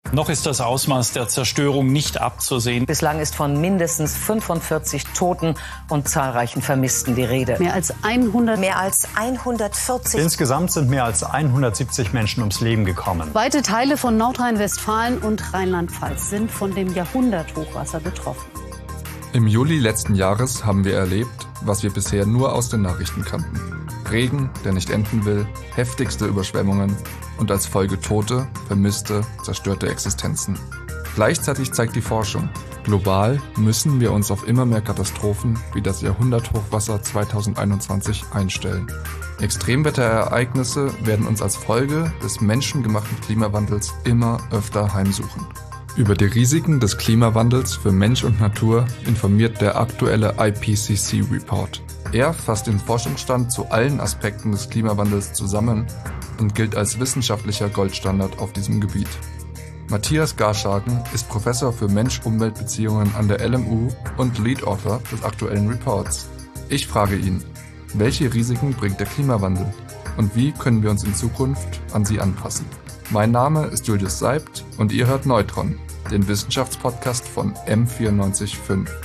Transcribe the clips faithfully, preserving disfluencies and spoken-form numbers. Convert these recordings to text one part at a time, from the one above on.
Noch ist das Ausmaß der Zerstörung nicht abzusehen. Bislang ist von mindestens fünfundvierzig Toten und zahlreichen Vermissten die Rede. Mehr als hundert. Mehr als hundertvierzig. Insgesamt sind mehr als hundertsiebzig Menschen ums Leben gekommen. Weite Teile von Nordrhein-Westfalen und Rheinland-Pfalz sind von dem Jahrhunderthochwasser betroffen. Im Juli letzten Jahres haben wir erlebt, was wir bisher nur aus den Nachrichten kannten. Regen, der nicht enden will, heftigste Überschwemmungen und als Folge tote, vermisste, zerstörte Existenzen. Gleichzeitig zeigt die Forschung, global müssen wir uns auf immer mehr Katastrophen wie das Jahrhunderthochwasser zweitausendeinundzwanzig einstellen. Extremwetterereignisse werden uns als Folge des menschengemachten Klimawandels immer öfter heimsuchen. Über die Risiken des Klimawandels für Mensch und Natur informiert der aktuelle I P C C-Report. Er fasst den Forschungsstand zu allen Aspekten des Klimawandels zusammen und gilt als wissenschaftlicher Goldstandard auf diesem Gebiet. Matthias Garschagen ist Professor für Mensch-Umwelt-Beziehungen an der L M U und Lead Author des aktuellen Reports. Ich frage ihn, welche Risiken bringt der Klimawandel und wie können wir uns in Zukunft an sie anpassen? Mein Name ist Julius Seibt und ihr hört Neutron, den Wissenschaftspodcast von M vierundneunzig Komma fünf.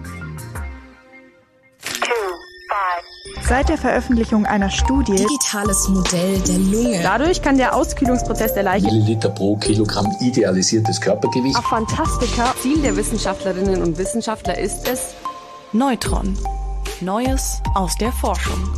Seit der Veröffentlichung einer Studie digitales Modell der Lunge. Dadurch kann der Auskühlungsprozess der Leiche Milliliter pro Kilogramm idealisiertes Körpergewicht. Ach, Fantastika. Ziel der Wissenschaftlerinnen und Wissenschaftler ist es Neutron. Neues aus der Forschung.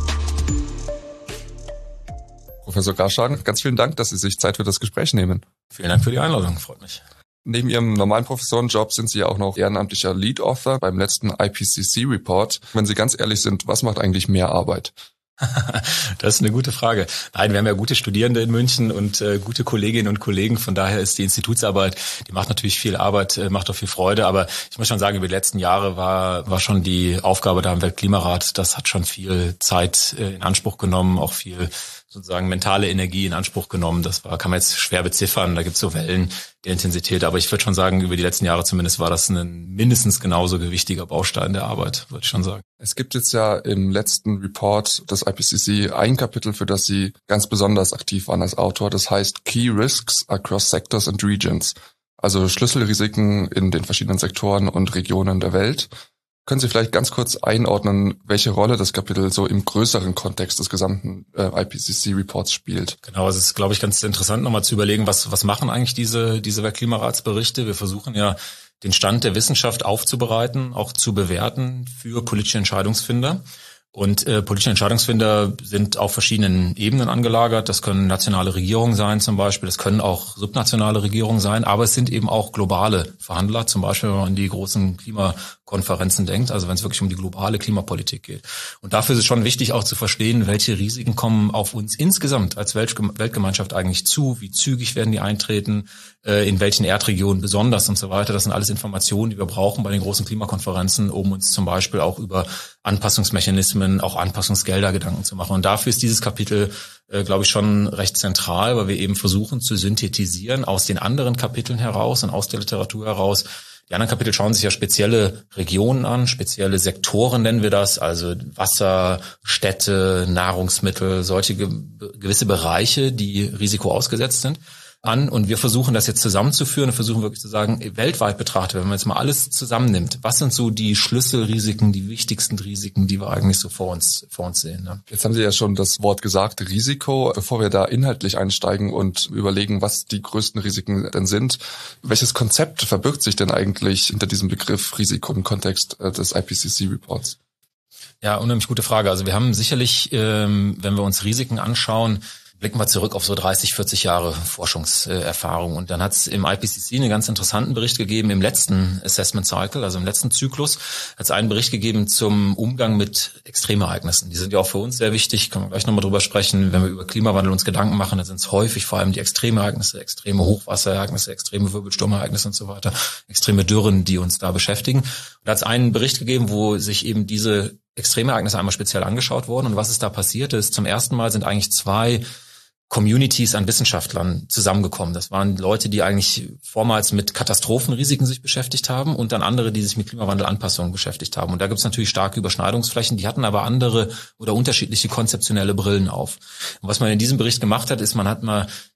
Professor Garschagen, ganz vielen Dank, dass Sie sich Zeit für das Gespräch nehmen. Vielen Dank für die Einladung, freut mich. Neben Ihrem normalen Professorenjob sind Sie ja auch noch ehrenamtlicher Lead Author beim letzten I P C C-Report. Wenn Sie ganz ehrlich sind, was macht eigentlich mehr Arbeit? Das ist eine gute Frage. Nein, wir haben ja gute Studierende in München und äh, gute Kolleginnen und Kollegen. Von daher ist die Institutsarbeit, die macht natürlich viel Arbeit, äh, macht auch viel Freude. Aber ich muss schon sagen, über die letzten Jahre war war schon die Aufgabe da im Weltklimarat, das hat schon viel Zeit äh, in Anspruch genommen, auch viel sozusagen mentale Energie in Anspruch genommen. Das war, kann man jetzt schwer beziffern. Da gibt es so Wellen der Intensität. Aber ich würde schon sagen, über die letzten Jahre zumindest war das ein mindestens genauso gewichtiger Baustein der Arbeit, würde ich schon sagen. Es gibt jetzt ja im letzten Report des I P C C ein Kapitel, für das Sie ganz besonders aktiv waren als Autor. Das heißt Key Risks Across Sectors and Regions. Also Schlüsselrisiken in den verschiedenen Sektoren und Regionen der Welt. Können Sie vielleicht ganz kurz einordnen, welche Rolle das Kapitel so im größeren Kontext des gesamten äh, I P C C-Reports spielt? Genau, es ist, glaube ich, ganz interessant, nochmal zu überlegen, was was machen eigentlich diese diese Weltklimaratsberichte. Wir versuchen ja, den Stand der Wissenschaft aufzubereiten, auch zu bewerten für politische Entscheidungsfinder. Und äh, politische Entscheidungsfinder sind auf verschiedenen Ebenen angelagert. Das können nationale Regierungen sein zum Beispiel, das können auch subnationale Regierungen sein, aber es sind eben auch globale Verhandler, zum Beispiel wenn man an die großen Klimakonferenzen denkt, also wenn es wirklich um die globale Klimapolitik geht. Und dafür ist es schon wichtig auch zu verstehen, welche Risiken kommen auf uns insgesamt als Weltgemeinschaft eigentlich zu, wie zügig werden die eintreten, äh, in welchen Erdregionen besonders und so weiter. Das sind alles Informationen, die wir brauchen bei den großen Klimakonferenzen, um uns zum Beispiel auch über Anpassungsmechanismen, auch Anpassungsgelder Gedanken zu machen. Und dafür ist dieses Kapitel, äh, glaube ich, schon recht zentral, weil wir eben versuchen zu synthetisieren aus den anderen Kapiteln heraus und aus der Literatur heraus. Die anderen Kapitel schauen sich ja spezielle Regionen an, spezielle Sektoren nennen wir das, also Wasser, Städte, Nahrungsmittel, solche ge- gewisse Bereiche, die Risiko ausgesetzt sind, an. Und wir versuchen das jetzt zusammenzuführen und versuchen wirklich zu sagen, weltweit betrachtet, wenn man jetzt mal alles zusammennimmt, was sind so die Schlüsselrisiken, die wichtigsten Risiken, die wir eigentlich so vor uns vor uns sehen. Ne? Jetzt haben Sie ja schon das Wort gesagt, Risiko. Bevor wir da inhaltlich einsteigen und überlegen, was die größten Risiken denn sind, welches Konzept verbirgt sich denn eigentlich hinter diesem Begriff Risiko im Kontext des I P C C-Reports? Ja, unheimlich gute Frage. Also wir haben sicherlich, ähm, wenn wir uns Risiken anschauen, blicken wir zurück auf so dreißig, vierzig Jahre Forschungserfahrung. Und dann hat es im I P C C einen ganz interessanten Bericht gegeben im letzten Assessment Cycle, also im letzten Zyklus, hat es einen Bericht gegeben zum Umgang mit Extremereignissen. Die sind ja auch für uns sehr wichtig, können wir gleich nochmal drüber sprechen. Wenn wir über Klimawandel uns Gedanken machen, dann sind es häufig vor allem die Extremereignisse, extreme Hochwasserereignisse, extreme Wirbelsturmereignisse und so weiter, extreme Dürren, die uns da beschäftigen. Und da hat es einen Bericht gegeben, wo sich eben diese Extremereignisse einmal speziell angeschaut wurden. Und was ist da passiert ist, zum ersten Mal sind eigentlich zwei Communities an Wissenschaftlern zusammengekommen. Das waren Leute, die eigentlich vormals mit Katastrophenrisiken sich beschäftigt haben und dann andere, die sich mit Klimawandelanpassungen beschäftigt haben. Und da gibt es natürlich starke Überschneidungsflächen, die hatten aber andere oder unterschiedliche konzeptionelle Brillen auf. Und was man in diesem Bericht gemacht hat, ist, man hat mal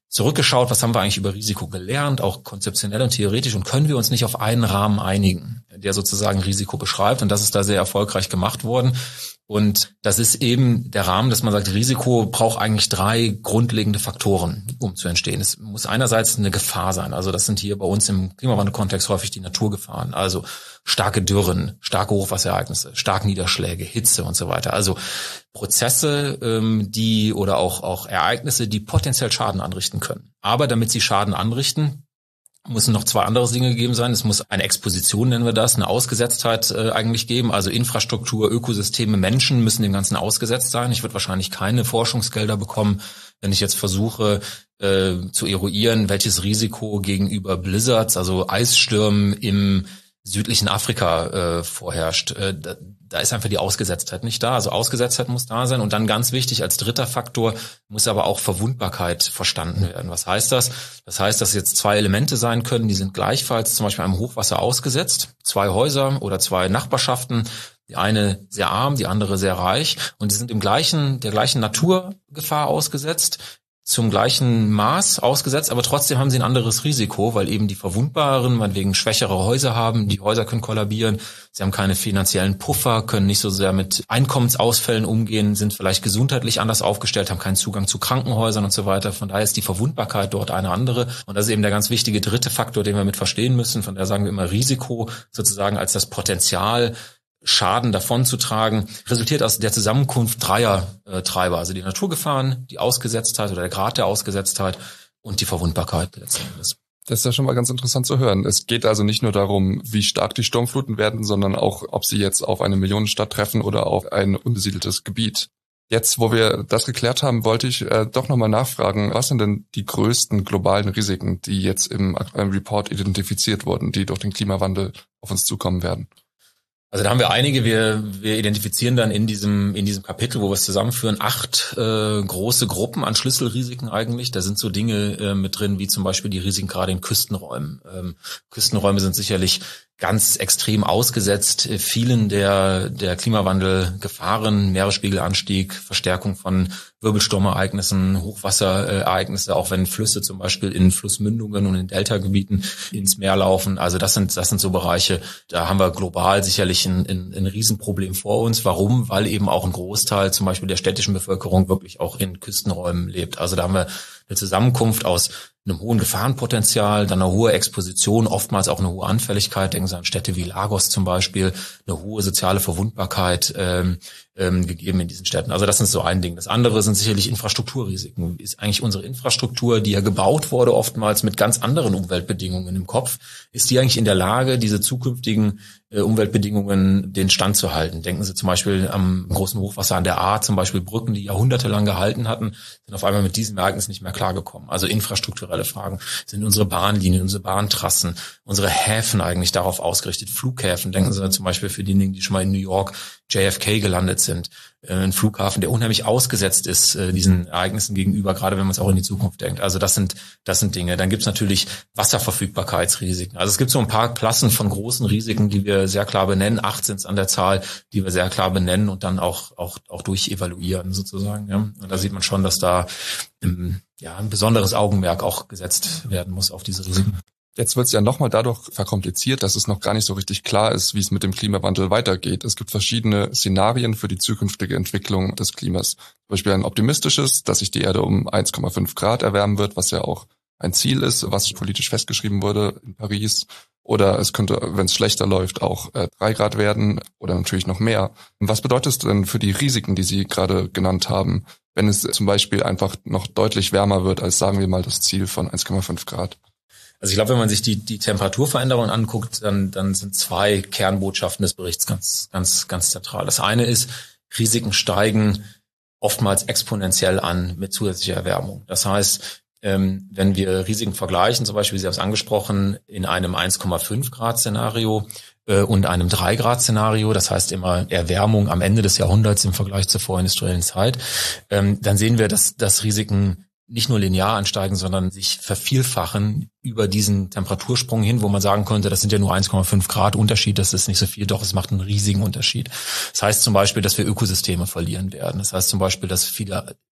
zurückgeschaut, was haben wir eigentlich über Risiko gelernt, auch konzeptionell und theoretisch, und können wir uns nicht auf einen Rahmen einigen, der sozusagen Risiko beschreibt, und das ist da sehr erfolgreich gemacht worden. Und das ist eben der Rahmen, dass man sagt, Risiko braucht eigentlich drei grundlegende Faktoren, um zu entstehen. Es muss einerseits eine Gefahr sein. Also das sind hier bei uns im Klimawandelkontext häufig die Naturgefahren. Also starke Dürren, starke Hochwasserereignisse, starke Niederschläge, Hitze und so weiter. Also Prozesse, die oder auch, auch Ereignisse, die potenziell Schaden anrichten können. Aber damit sie Schaden anrichten, müssen noch zwei andere Dinge gegeben sein. Es muss eine Exposition, nennen wir das, eine Ausgesetztheit äh, eigentlich geben. Also Infrastruktur, Ökosysteme, Menschen müssen dem Ganzen ausgesetzt sein. Ich würde wahrscheinlich keine Forschungsgelder bekommen, wenn ich jetzt versuche äh, zu eruieren, welches Risiko gegenüber Blizzards, also Eisstürmen im südlichen Afrika äh, vorherrscht. Äh, da, da ist einfach die Ausgesetztheit nicht da. Also Ausgesetztheit muss da sein. Und dann ganz wichtig, als dritter Faktor muss aber auch Verwundbarkeit verstanden werden. Was heißt das? Das heißt, dass jetzt zwei Elemente sein können, die sind gleichfalls zum Beispiel einem Hochwasser ausgesetzt. Zwei Häuser oder zwei Nachbarschaften. Die eine sehr arm, die andere sehr reich. Und die sind im gleichen, der gleichen Naturgefahr ausgesetzt, zum gleichen Maß ausgesetzt, aber trotzdem haben sie ein anderes Risiko, weil eben die Verwundbaren meinetwegen schwächere Häuser haben, die Häuser können kollabieren, sie haben keine finanziellen Puffer, können nicht so sehr mit Einkommensausfällen umgehen, sind vielleicht gesundheitlich anders aufgestellt, haben keinen Zugang zu Krankenhäusern und so weiter. Von daher ist die Verwundbarkeit dort eine andere. Und das ist eben der ganz wichtige dritte Faktor, den wir mit verstehen müssen. Von daher sagen wir immer Risiko sozusagen als das Potenzial, Schaden davonzutragen, resultiert aus der Zusammenkunft dreier äh, Treiber, also die Naturgefahren, die Ausgesetztheit oder der Grad der Ausgesetztheit und die Verwundbarkeit letzten Endes. Das ist ja schon mal ganz interessant zu hören. Es geht also nicht nur darum, wie stark die Sturmfluten werden, sondern auch, ob sie jetzt auf eine Millionenstadt treffen oder auf ein unbesiedeltes Gebiet. Jetzt, wo wir das geklärt haben, wollte ich äh, doch nochmal nachfragen, was sind denn die größten globalen Risiken, die jetzt im aktuellen Report identifiziert wurden, die durch den Klimawandel auf uns zukommen werden? Also da haben wir einige, wir wir identifizieren dann in diesem in diesem Kapitel, wo wir es zusammenführen, acht äh, große Gruppen an Schlüsselrisiken eigentlich. Da sind so Dinge äh, mit drin, wie zum Beispiel die Risiken gerade in Küstenräumen. Ähm, Küstenräume sind sicherlich ganz extrem ausgesetzt vielen der der Klimawandelgefahren, Meeresspiegelanstieg, Verstärkung von Wirbelsturmereignissen, Hochwasserereignisse, auch wenn Flüsse zum Beispiel in Flussmündungen und in Deltagebieten ins Meer laufen. Also das sind das sind so Bereiche, da haben wir global sicherlich ein, ein, ein Riesenproblem vor uns. Warum? Weil eben auch ein Großteil zum Beispiel der städtischen Bevölkerung wirklich auch in Küstenräumen lebt. Also da haben wir eine Zusammenkunft aus einem hohen Gefahrenpotenzial, dann eine hohe Exposition, oftmals auch eine hohe Anfälligkeit. Denken Sie an Städte wie Lagos zum Beispiel, eine hohe soziale Verwundbarkeit ähm, ähm, gegeben in diesen Städten. Also das ist so ein Ding. Das andere sind sicherlich Infrastrukturrisiken. Ist eigentlich unsere Infrastruktur, die ja gebaut wurde, oftmals mit ganz anderen Umweltbedingungen im Kopf, ist die eigentlich in der Lage, diese zukünftigen äh, Umweltbedingungen den Stand zu halten? Denken Sie zum Beispiel am großen Hochwasser an der Ahr, zum Beispiel Brücken, die jahrhundertelang gehalten hatten, sind auf einmal mit diesem Ereignis nicht mehr klargekommen. Also infrastrukturelle Fragen. Sind unsere Bahnlinien, unsere Bahntrassen, unsere Häfen eigentlich darauf ausgerichtet? Flughäfen, denken Sie zum Beispiel für diejenigen, die schon mal in New York J F K gelandet sind. Ein Flughafen, der unheimlich ausgesetzt ist diesen Ereignissen gegenüber, gerade wenn man es auch in die Zukunft denkt. Also das sind das sind Dinge. Dann gibt es natürlich Wasserverfügbarkeitsrisiken. Also es gibt so ein paar Klassen von großen Risiken, die wir sehr klar benennen. Acht sind es an der Zahl, die wir sehr klar benennen und dann auch auch auch durchevaluieren sozusagen. Ja. Und da sieht man schon, dass da im, ja ein besonderes Augenmerk auch gesetzt werden muss auf diese Risiken. Jetzt wird es ja nochmal dadurch verkompliziert, dass es noch gar nicht so richtig klar ist, wie es mit dem Klimawandel weitergeht. Es gibt verschiedene Szenarien für die zukünftige Entwicklung des Klimas. Zum Beispiel ein optimistisches, dass sich die Erde um eins Komma fünf Grad erwärmen wird, was ja auch ein Ziel ist, was politisch festgeschrieben wurde in Paris. Oder es könnte, wenn es schlechter läuft, auch äh, drei Grad werden oder natürlich noch mehr. Was bedeutet es denn für die Risiken, die Sie gerade genannt haben, wenn es zum Beispiel einfach noch deutlich wärmer wird, als sagen wir mal das Ziel von eins Komma fünf Grad? Also ich glaube, wenn man sich die, die Temperaturveränderungen anguckt, dann, dann sind zwei Kernbotschaften des Berichts ganz, ganz, ganz zentral. Das eine ist, Risiken steigen oftmals exponentiell an mit zusätzlicher Erwärmung. Das heißt, ähm, wenn wir Risiken vergleichen, zum Beispiel, Sie haben es angesprochen, in einem eins Komma fünf Grad Szenario äh, und einem drei Grad Szenario, das heißt immer Erwärmung am Ende des Jahrhunderts im Vergleich zur vorindustriellen Zeit, ähm, dann sehen wir, dass, dass Risiken nicht nur linear ansteigen, sondern sich vervielfachen über diesen Temperatursprung hin, wo man sagen könnte, das sind ja nur eins Komma fünf Grad Unterschied, das ist nicht so viel, doch es macht einen riesigen Unterschied. Das heißt zum Beispiel, dass wir Ökosysteme verlieren werden. Das heißt zum Beispiel, dass viele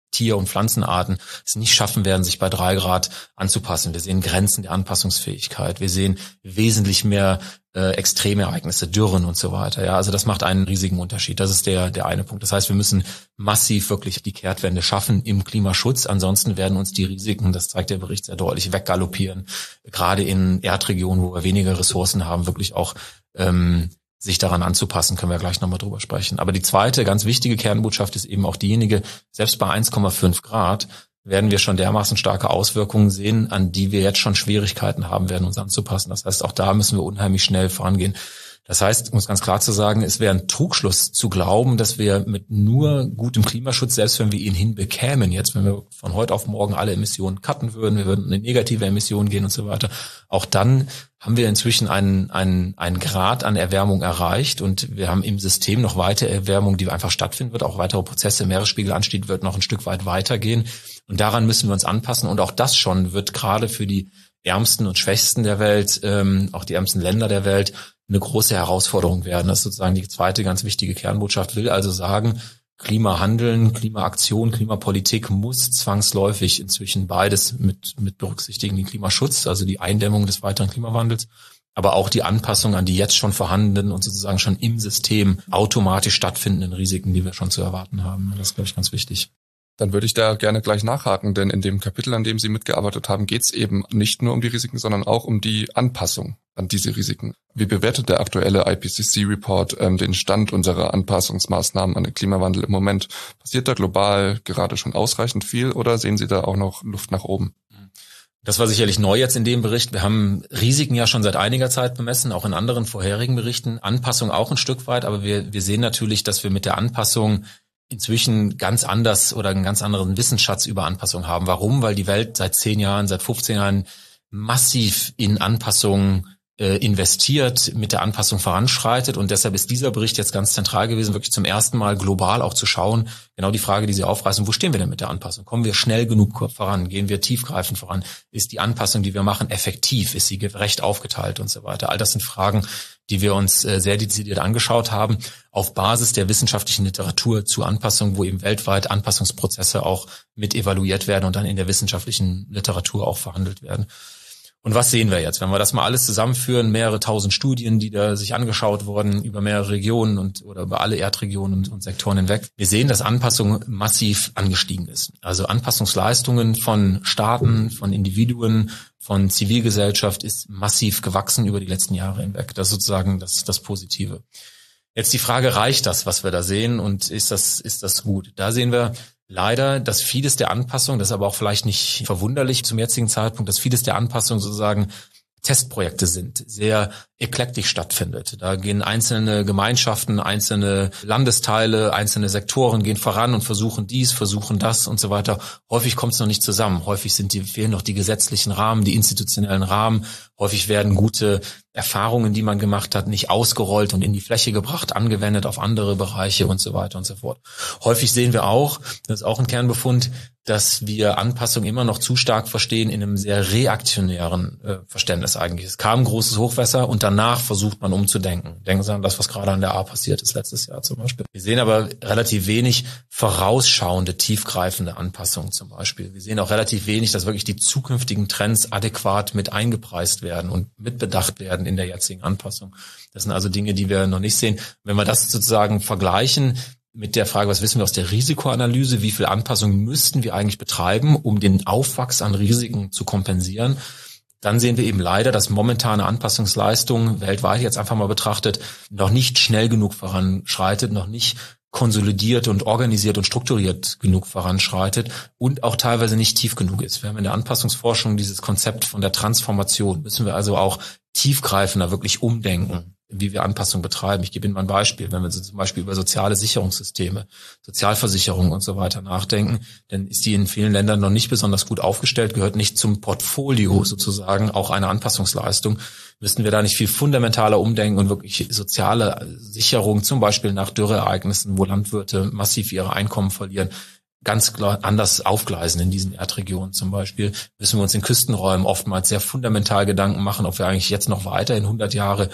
Tier- und Pflanzenarten es nicht schaffen werden, sich bei drei Grad anzupassen. Wir sehen Grenzen der Anpassungsfähigkeit. Wir sehen wesentlich mehr äh, Extremereignisse, Dürren und so weiter. Ja, also das macht einen riesigen Unterschied. Das ist der der eine Punkt. Das heißt, wir müssen massiv wirklich die Kehrtwende schaffen im Klimaschutz. Ansonsten werden uns die Risiken, das zeigt der Bericht sehr deutlich, weggaloppieren. Gerade in Erdregionen, wo wir weniger Ressourcen haben, wirklich auch ähm, sich daran anzupassen, können wir gleich nochmal drüber sprechen. Aber die zweite ganz wichtige Kernbotschaft ist eben auch diejenige, selbst bei eins Komma fünf Grad werden wir schon dermaßen starke Auswirkungen sehen, an die wir jetzt schon Schwierigkeiten haben werden, uns anzupassen. Das heißt, auch da müssen wir unheimlich schnell vorangehen. Das heißt, um es ganz klar zu sagen, es wäre ein Trugschluss zu glauben, dass wir mit nur gutem Klimaschutz, selbst wenn wir ihn hinbekämen, jetzt wenn wir von heute auf morgen alle Emissionen cutten würden, wir würden in eine negative Emission gehen und so weiter, auch dann haben wir inzwischen einen, einen, einen Grad an Erwärmung erreicht und wir haben im System noch weitere Erwärmung, die einfach stattfinden wird, auch weitere Prozesse, Meeresspiegelanstieg wird noch ein Stück weit weitergehen und daran müssen wir uns anpassen und auch das schon wird gerade für die Ärmsten und Schwächsten der Welt, ähm, auch die ärmsten Länder der Welt, eine große Herausforderung werden. Das ist sozusagen die zweite ganz wichtige Kernbotschaft, will also sagen, Klimahandeln, Klimaaktion, Klimapolitik muss zwangsläufig inzwischen beides mit, mit berücksichtigen, den Klimaschutz, also die Eindämmung des weiteren Klimawandels, aber auch die Anpassung an die jetzt schon vorhandenen und sozusagen schon im System automatisch stattfindenden Risiken, die wir schon zu erwarten haben. Das ist, glaube ich, ganz wichtig. Dann würde ich da gerne gleich nachhaken, denn in dem Kapitel, an dem Sie mitgearbeitet haben, geht es eben nicht nur um die Risiken, sondern auch um die Anpassung an diese Risiken. Wie bewertet der aktuelle I P C C-Report ähm, den Stand unserer Anpassungsmaßnahmen an den Klimawandel im Moment? Passiert da global gerade schon ausreichend viel oder sehen Sie da auch noch Luft nach oben? Das war sicherlich neu jetzt in dem Bericht. Wir haben Risiken ja schon seit einiger Zeit bemessen, auch in anderen vorherigen Berichten. Anpassung auch ein Stück weit, aber wir, wir sehen natürlich, dass wir mit der Anpassung inzwischen ganz anders oder einen ganz anderen Wissensschatz über Anpassung haben. Warum? Weil die Welt seit zehn Jahren, seit fünfzehn Jahren massiv in Anpassung äh, investiert, mit der Anpassung voranschreitet und deshalb ist dieser Bericht jetzt ganz zentral gewesen, wirklich zum ersten Mal global auch zu schauen, genau die Frage, die Sie aufreißen, wo stehen wir denn mit der Anpassung? Kommen wir schnell genug voran? Gehen wir tiefgreifend voran? Ist die Anpassung, die wir machen, effektiv? Ist sie gerecht aufgeteilt und so weiter? All das sind Fragen, die wir uns sehr dezidiert angeschaut haben, auf Basis der wissenschaftlichen Literatur zu Anpassung, wo eben weltweit Anpassungsprozesse auch mit evaluiert werden und dann in der wissenschaftlichen Literatur auch verhandelt werden. Und was sehen wir jetzt? Wenn wir das mal alles zusammenführen, mehrere tausend Studien, die da sich angeschaut wurden, über mehrere Regionen und oder über alle Erdregionen und, und Sektoren hinweg. Wir sehen, dass Anpassung massiv angestiegen ist. Also Anpassungsleistungen von Staaten, von Individuen, von Zivilgesellschaft ist massiv gewachsen über die letzten Jahre hinweg. Das ist sozusagen das, das Positive. Jetzt die Frage, reicht das, was wir da sehen und ist das, ist das gut? Da sehen wir leider, dass vieles der Anpassung, das ist aber auch vielleicht nicht verwunderlich zum jetzigen Zeitpunkt, dass vieles der Anpassung sozusagen Testprojekte sind, sehr eklektisch stattfindet. Da gehen einzelne Gemeinschaften, einzelne Landesteile, einzelne Sektoren gehen voran und versuchen dies, versuchen das und so weiter. Häufig kommt es noch nicht zusammen. Häufig sind die, fehlen noch die gesetzlichen Rahmen, die institutionellen Rahmen. Häufig werden gute Erfahrungen, die man gemacht hat, nicht ausgerollt und in die Fläche gebracht, angewendet auf andere Bereiche und so weiter und so fort. Häufig sehen wir auch, das ist auch ein Kernbefund, dass wir Anpassung immer noch zu stark verstehen in einem sehr reaktionären äh, Verständnis eigentlich. Es kam ein großes Hochwasser und danach versucht man umzudenken. Denken Sie an das, was gerade an der A passiert ist letztes Jahr zum Beispiel. Wir sehen aber relativ wenig vorausschauende, tiefgreifende Anpassungen zum Beispiel. Wir sehen auch relativ wenig, dass wirklich die zukünftigen Trends adäquat mit eingepreist werden und mitbedacht werden in der jetzigen Anpassung. Das sind also Dinge, die wir noch nicht sehen. Wenn wir das sozusagen vergleichen mit der Frage, was wissen wir aus der Risikoanalyse, wie viel Anpassung müssten wir eigentlich betreiben, um den Aufwachs an Risiken zu kompensieren, dann sehen wir eben leider, dass momentane Anpassungsleistung weltweit jetzt einfach mal betrachtet noch nicht schnell genug voranschreitet, noch nicht konsolidiert und organisiert und strukturiert genug voranschreitet und auch teilweise nicht tief genug ist. Wir haben in der Anpassungsforschung dieses Konzept von der Transformation. Müssen wir also auch tiefgreifender wirklich umdenken, wie wir Anpassung betreiben. Ich gebe Ihnen mal ein Beispiel. Wenn wir zum Beispiel über soziale Sicherungssysteme, Sozialversicherung und so weiter nachdenken, dann ist die in vielen Ländern noch nicht besonders gut aufgestellt, gehört nicht zum Portfolio sozusagen auch eine Anpassungsleistung. Müssten wir da nicht viel fundamentaler umdenken und wirklich soziale Sicherung, zum Beispiel nach Dürreereignissen, wo Landwirte massiv ihre Einkommen verlieren, ganz klar anders aufgleisen in diesen Erdregionen zum Beispiel. Müssen wir uns in Küstenräumen oftmals sehr fundamental Gedanken machen, ob wir eigentlich jetzt noch weiter in hundert Jahre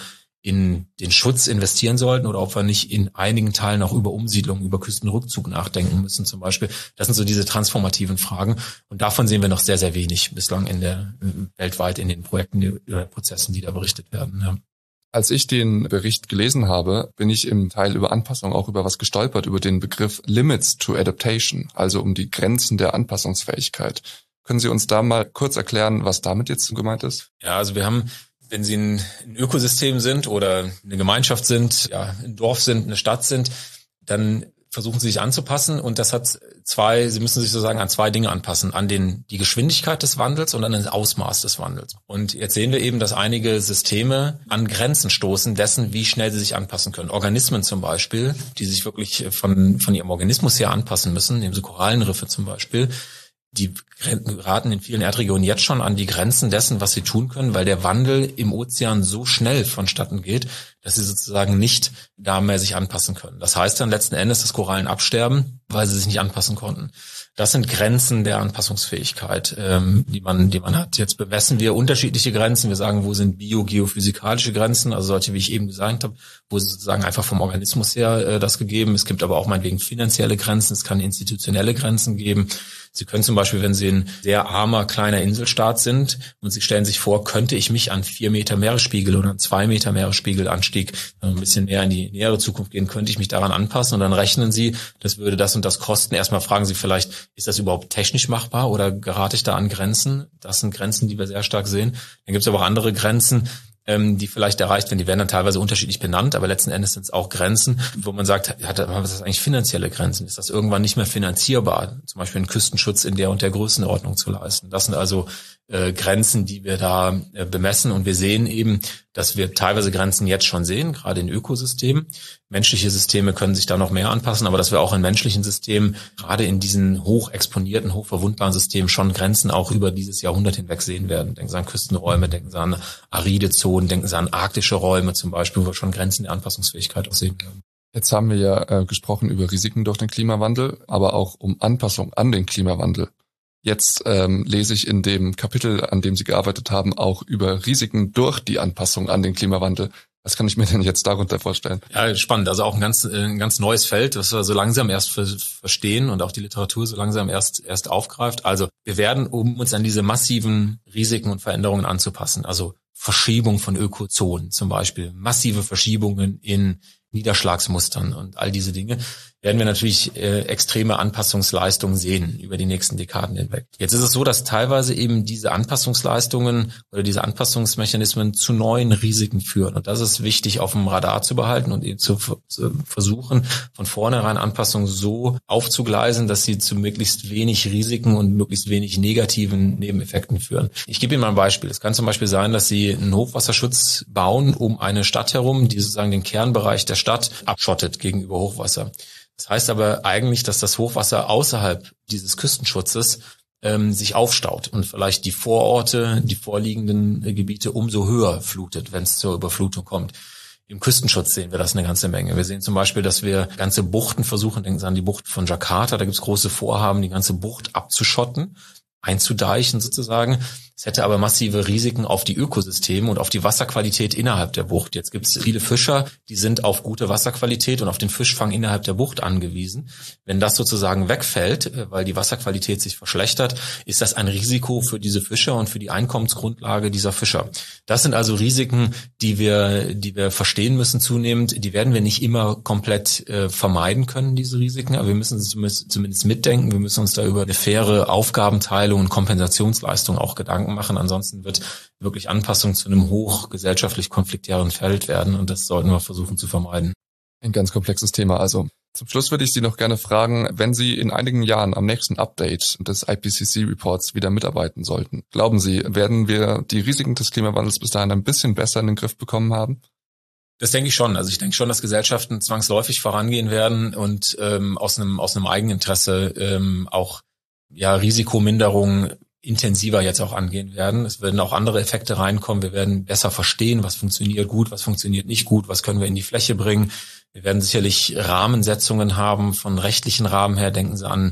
in den Schutz investieren sollten oder ob wir nicht in einigen Teilen auch über Umsiedlung, über Küstenrückzug nachdenken müssen zum Beispiel. Das sind so diese transformativen Fragen und davon sehen wir noch sehr, sehr wenig bislang in der weltweit in den Projekten oder Prozessen, die da berichtet werden. Ja. Als ich den Bericht gelesen habe, bin ich im Teil über Anpassung auch über was gestolpert, über den Begriff Limits to Adaptation, also um die Grenzen der Anpassungsfähigkeit. Können Sie uns da mal kurz erklären, was damit jetzt gemeint ist? Ja, also wir haben, wenn Sie ein, ein Ökosystem sind oder eine Gemeinschaft sind, ja, ein Dorf sind, eine Stadt sind, dann versuchen Sie sich anzupassen und das hat zwei, Sie müssen sich sozusagen an zwei Dinge anpassen, an den die Geschwindigkeit des Wandels und an das Ausmaß des Wandels. Und jetzt sehen wir eben, dass einige Systeme an Grenzen stoßen dessen, wie schnell sie sich anpassen können. Organismen zum Beispiel, die sich wirklich von von ihrem Organismus her anpassen müssen, nehmen Sie Korallenriffe zum Beispiel, die geraten in vielen Erdregionen jetzt schon an die Grenzen dessen, was sie tun können, weil der Wandel im Ozean so schnell vonstatten geht, dass sie sozusagen nicht da mehr sich anpassen können. Das heißt dann letzten Endes, dass Korallen absterben, weil sie sich nicht anpassen konnten. Das sind Grenzen der Anpassungsfähigkeit, ähm, die man, die man hat. Jetzt bemessen wir unterschiedliche Grenzen. Wir sagen, wo sind biogeophysikalische Grenzen, also solche, wie ich eben gesagt habe, wo sie sozusagen einfach vom Organismus her äh, das gegeben. Es gibt aber auch meinetwegen finanzielle Grenzen. Es kann institutionelle Grenzen geben. Sie können zum Beispiel, wenn Sie ein sehr armer, kleiner Inselstaat sind und Sie stellen sich vor, könnte ich mich an vier Meter Meeresspiegel oder an zwei Meter Meeresspiegelanstieg ein bisschen mehr in die nähere Zukunft gehen, könnte ich mich daran anpassen und dann rechnen Sie, das würde das und das kosten. Erstmal fragen Sie vielleicht, ist das überhaupt technisch machbar oder gerate ich da an Grenzen? Das sind Grenzen, die wir sehr stark sehen. Dann gibt es aber auch andere Grenzen, die vielleicht erreicht werden, die werden dann teilweise unterschiedlich benannt, aber letzten Endes sind es auch Grenzen, wo man sagt, hat, was ist eigentlich finanzielle Grenzen? Ist das irgendwann nicht mehr finanzierbar, zum Beispiel einen Küstenschutz in der und der Größenordnung zu leisten? Das sind also äh, Grenzen, die wir da äh, bemessen und wir sehen eben, dass wir teilweise Grenzen jetzt schon sehen, gerade in Ökosystemen. Menschliche Systeme können sich da noch mehr anpassen, aber dass wir auch in menschlichen Systemen, gerade in diesen hoch exponierten, hoch verwundbaren Systemen schon Grenzen auch über dieses Jahrhundert hinweg sehen werden. Denken Sie an Küstenräume, denken Sie an aride Zonen, denken Sie an arktische Räume zum Beispiel, wo wir schon Grenzen der Anpassungsfähigkeit auch sehen werden. Jetzt haben wir ja äh, gesprochen über Risiken durch den Klimawandel, aber auch um Anpassung an den Klimawandel. Jetzt ähm, lese ich in dem Kapitel, an dem Sie gearbeitet haben, auch über Risiken durch die Anpassung an den Klimawandel. Was kann ich mir denn jetzt darunter vorstellen? Ja, spannend. Also auch ein ganz, ein ganz neues Feld, das wir so langsam erst verstehen und auch die Literatur so langsam erst, erst aufgreift. Also wir werden, um uns an diese massiven Risiken und Veränderungen anzupassen, also Verschiebung von Ökozonen zum Beispiel, massive Verschiebungen in Niederschlagsmustern und all diese Dinge, werden wir natürlich äh, extreme Anpassungsleistungen sehen über die nächsten Dekaden hinweg. Jetzt ist es so, dass teilweise eben diese Anpassungsleistungen oder diese Anpassungsmechanismen zu neuen Risiken führen. Und das ist wichtig auf dem Radar zu behalten und eben zu, zu versuchen, von vornherein Anpassungen so aufzugleisen, dass sie zu möglichst wenig Risiken und möglichst wenig negativen Nebeneffekten führen. Ich gebe Ihnen mal ein Beispiel. Es kann zum Beispiel sein, dass Sie einen Hochwasserschutz bauen um eine Stadt herum, die sozusagen den Kernbereich der Stadt abschottet gegenüber Hochwasser. Das heißt aber eigentlich, dass das Hochwasser außerhalb dieses Küstenschutzes ähm, sich aufstaut und vielleicht die Vororte, die vorliegenden äh, Gebiete umso höher flutet, wenn es zur Überflutung kommt. Im Küstenschutz sehen wir das eine ganze Menge. Wir sehen zum Beispiel, dass wir ganze Buchten versuchen, denken Sie an die Bucht von Jakarta, da gibt es große Vorhaben, die ganze Bucht abzuschotten, einzudeichen sozusagen. Es hätte aber massive Risiken auf die Ökosysteme und auf die Wasserqualität innerhalb der Bucht. Jetzt gibt es viele Fischer, die sind auf gute Wasserqualität und auf den Fischfang innerhalb der Bucht angewiesen. Wenn das sozusagen wegfällt, weil die Wasserqualität sich verschlechtert, ist das ein Risiko für diese Fischer und für die Einkommensgrundlage dieser Fischer. Das sind also Risiken, die wir, die wir verstehen müssen zunehmend. Die werden wir nicht immer komplett äh, vermeiden können, diese Risiken, aber wir müssen sie zumindest, zumindest mitdenken. Wir müssen uns da über eine faire Aufgabenteilung und Kompensationsleistung auch Gedanken machen. Ansonsten wird wirklich Anpassung zu einem hochgesellschaftlich konfliktären Feld werden und das sollten wir versuchen zu vermeiden. Ein ganz komplexes Thema. Also zum Schluss würde ich Sie noch gerne fragen, wenn Sie in einigen Jahren am nächsten Update des I P C C-Reports wieder mitarbeiten sollten, glauben Sie, werden wir die Risiken des Klimawandels bis dahin ein bisschen besser in den Griff bekommen haben? Das denke ich schon. Also ich denke schon, dass Gesellschaften zwangsläufig vorangehen werden und ähm, aus einem aus einem Eigeninteresse ähm, auch ja Risikominderung intensiver jetzt auch angehen werden. Es werden auch andere Effekte reinkommen. Wir werden besser verstehen, was funktioniert gut, was funktioniert nicht gut, was können wir in die Fläche bringen. Wir werden sicherlich Rahmensetzungen haben von rechtlichen Rahmen her. Denken Sie an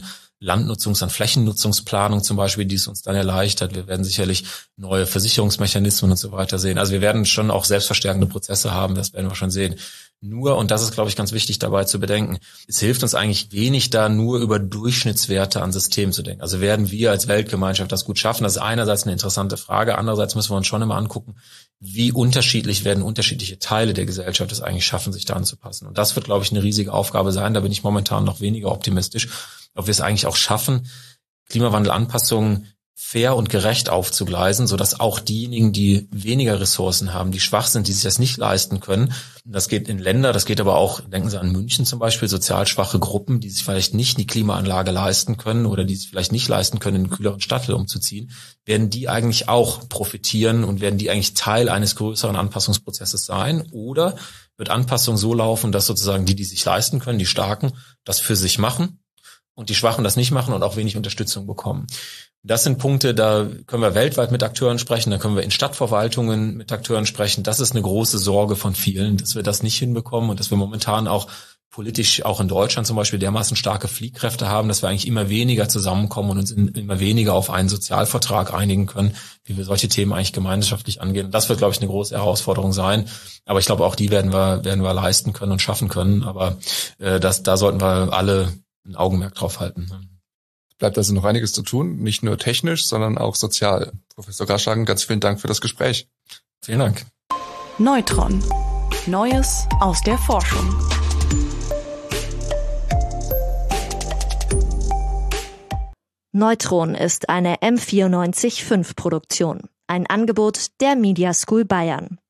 Landnutzungs- und Flächennutzungsplanung zum Beispiel, die es uns dann erleichtert. Wir werden sicherlich neue Versicherungsmechanismen und so weiter sehen. Also wir werden schon auch selbstverstärkende Prozesse haben, das werden wir schon sehen. Nur, und das ist, glaube ich, ganz wichtig dabei zu bedenken, es hilft uns eigentlich wenig, da nur über Durchschnittswerte an Systemen zu denken. Also werden wir als Weltgemeinschaft das gut schaffen? Das ist einerseits eine interessante Frage, andererseits müssen wir uns schon immer angucken, wie unterschiedlich werden unterschiedliche Teile der Gesellschaft es eigentlich schaffen, sich da anzupassen. Und das wird, glaube ich, eine riesige Aufgabe sein. Da bin ich momentan noch weniger optimistisch, ob wir es eigentlich auch schaffen, Klimawandelanpassungen fair und gerecht aufzugleisen, sodass auch diejenigen, die weniger Ressourcen haben, die schwach sind, die sich das nicht leisten können, das geht in Länder, das geht aber auch, denken Sie an München zum Beispiel, sozial schwache Gruppen, die sich vielleicht nicht die Klimaanlage leisten können oder die sich vielleicht nicht leisten können, in einen kühleren Stadtteil umzuziehen, werden die eigentlich auch profitieren und werden die eigentlich Teil eines größeren Anpassungsprozesses sein? Oder wird Anpassung so laufen, dass sozusagen die, die sich leisten können, die Starken, das für sich machen und die Schwachen das nicht machen und auch wenig Unterstützung bekommen? Das sind Punkte, da können wir weltweit mit Akteuren sprechen, da können wir in Stadtverwaltungen mit Akteuren sprechen. Das ist eine große Sorge von vielen, dass wir das nicht hinbekommen und dass wir momentan auch politisch, auch in Deutschland zum Beispiel, dermaßen starke Fliehkräfte haben, dass wir eigentlich immer weniger zusammenkommen und uns immer weniger auf einen Sozialvertrag einigen können, wie wir solche Themen eigentlich gemeinschaftlich angehen. Und das wird, glaube ich, eine große Herausforderung sein. Aber ich glaube, auch die werden wir, werden wir leisten können und schaffen können. Aber äh, das, da sollten wir alle ein Augenmerk drauf halten. Bleibt also noch einiges zu tun, nicht nur technisch, sondern auch sozial. Professor Graschagen, ganz vielen Dank für das Gespräch. Vielen Dank. Neutron. Neues aus der Forschung. Neutron ist eine M vierundneunzig Komma fünf Produktion. Ein Angebot der Media School Bayern.